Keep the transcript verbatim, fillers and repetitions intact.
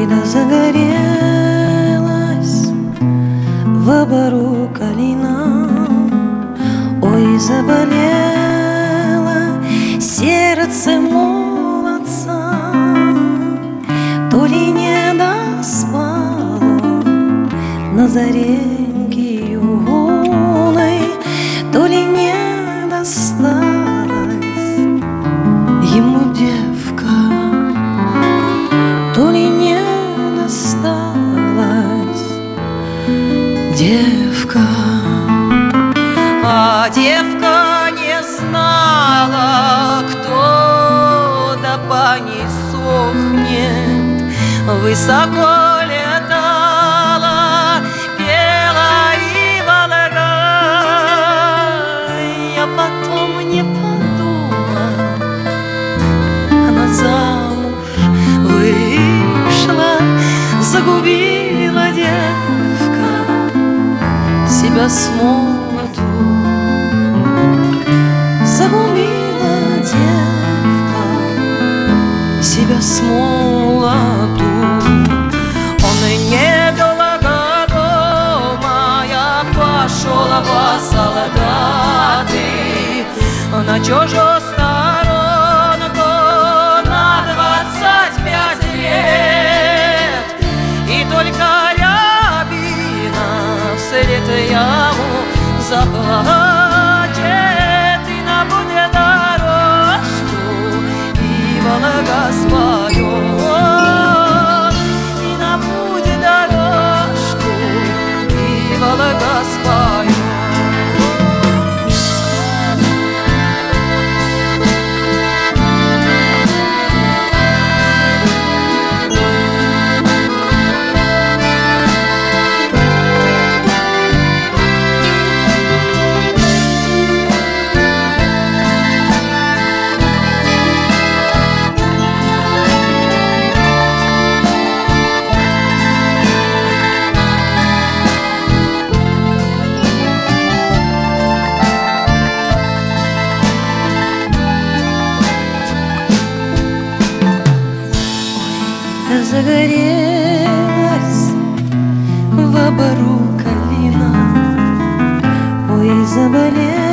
да загорелась в обору калина, ой, заболело сердце молодца, то ли не доспало на заре юной, то ли не досталась ему девка, то ли не досталась девка. А девка не знала, кто до бани сохнет, высоко летала, пела и волгала. Я потом не подумала, она замуж вышла, загубила девка себя с молоду, загубила девка себя с молоду. Он недолго дома, я пошел во солдаты на чужую сторонку на двадцать пять лет, и только рябина вслед ему заплачет и набудет дорожку и Волга споет, и набудет дорожку и Волга споет. Загорелась в обору калина, ой, заболела